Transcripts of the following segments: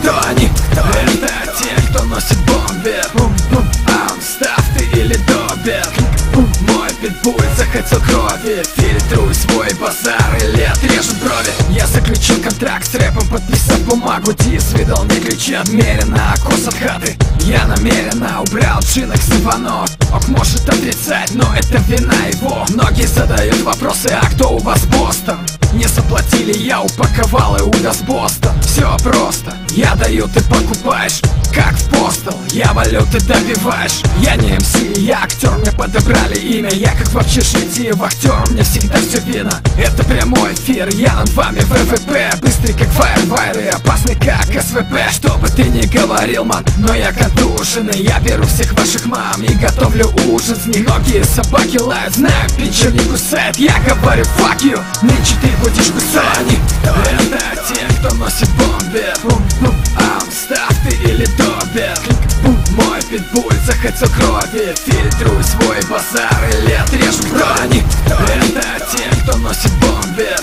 Кто они? Это те, кто носит бомбер. Став ты или добер. Мой питбуль захотел крови. Фильтруй свой базар или отрежут брови. Я заключил контракт с рэпом, подписав бумагу. Дис выдал мне ключи отмеренно, кос от хаты. Я намеренно убрал джинок с звонок. Ох, может отрицать, но это вина его. Многие задают вопросы, а кто у вас Бостон? Не заплатили, я упаковал и увез Бостон. Все просто, я даю, ты покупаешь. Как в постел, я валю, ты добиваешь. Я не МС, я актер, мне подобрали имя. Я как в общежитии вахтер, мне всегда все видно. Это прямой эфир, я над вами ВВП. Быстрый как фаервайр и опасный как СВП. Что бы ты ни говорил, ман, но я контуженный. Я беру всех ваших мам и готовлю ужин с них. Многие собаки лают, знаю, пинчер не кусает. Я говорю fuck you, нынче ты будешь кусать. Это те, кто носит бомбер. Став ты или добер. Мой питбуль захотел крови. Фильтруй свой базар или отрежу брони. Это те, кто носит бомбер.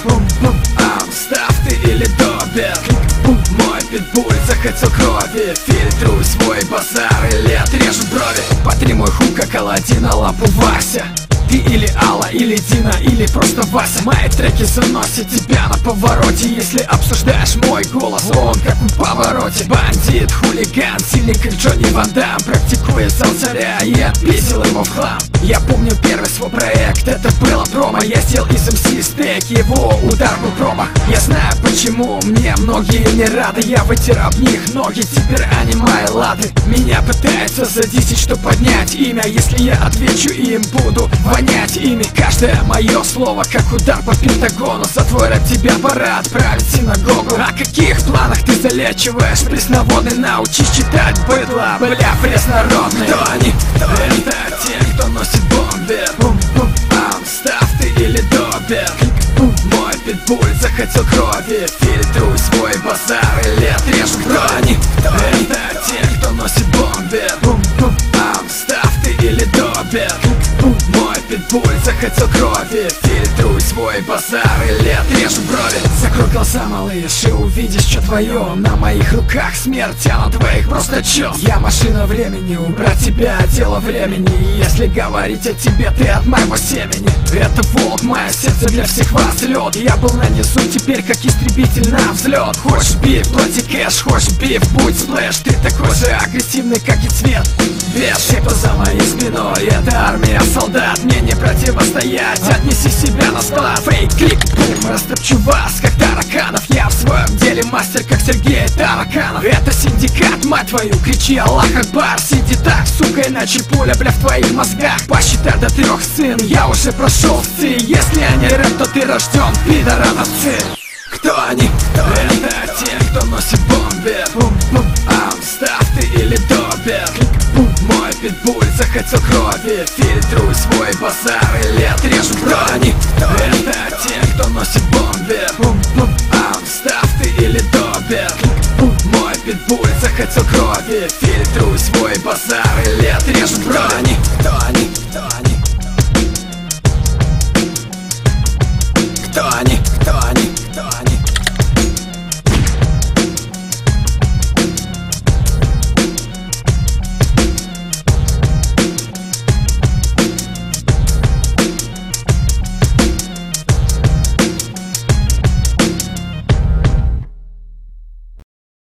Став ты или добер. Мой питбуль захотел крови. Фильтруй свой базар или отрежу брови. Потри мой хук, как Аладдина, лампу Вася. Ты или Алла, или Дина, или просто Вася. Мои треки заносят тебя на повороте. Если обсуждаешь мой голос, он как в повороте. Бандит, хулиган, сильный как Джонни Ван Дам. Практикуя зал царя, я писал его в хлам. Я помню первый свой проект, это было промо. Я сделал из МС стейк, его удар был промах. Я знаю почему, мне многие не рады. Я вытер об них ноги, теперь они мои лады. Меня пытаются задисить, что поднять имя. Если я отвечу им, буду вонять ими. Каждое мое слово как удар по Пентагону. За твой рэп тебя пора отправить в синагогу. О каких планах ты залечиваешь? Пресноводный, научись читать быдло. Бля, преснородный. Кто они? Это те, кто носит бомбер. Став ты или добер. Мой питбуль захотел крови. Фильтруй свой базар или отрежу брони. Это те, кто носит бомбер. Став ты или добер. Мой питбуль захотел крови. Фильтруй свой базар или отрежу брови. Закрой глаза, малыш, и увидишь, что твое. На моих руках смерть, а на твоих просто чё. Я машина времени, убрать тебя дело времени. И если говорить о тебе, ты от моего семени. Это волк, мое сердце для всех вас лед. Я был на низу, теперь как истребитель на взлет. Хочешь биф, плати кэш, хочешь биф, будь сплэш. Ты такой же агрессивный, как и цвет. Вес, все, кто за моей спиной, это армия солдат. Мне не противостоять, отнеси себя на склад. Фейк, клик, бум, растопчу вас, как тараканов. Я в своем деле мастер, как Сергей Тараканов. Это синдикат, мать твою, кричи Аллах Акбар. Сиди так, сука, иначе пуля, бля, в твоих мозгах. Посчитай до 3, сын, я уже прошел сы. Если они рэп, то ты рожден пидора на цы. Кто они? Это те, кто носит бомбер. Став ты или добер. Мой питбуль захотел крови. Фильтруй свой базар или отрежу брони. Это те, кто носит бомбер. Став ты или добер. Мой питбуль захотел крови. Фильтруй свой базар или отрежу брони.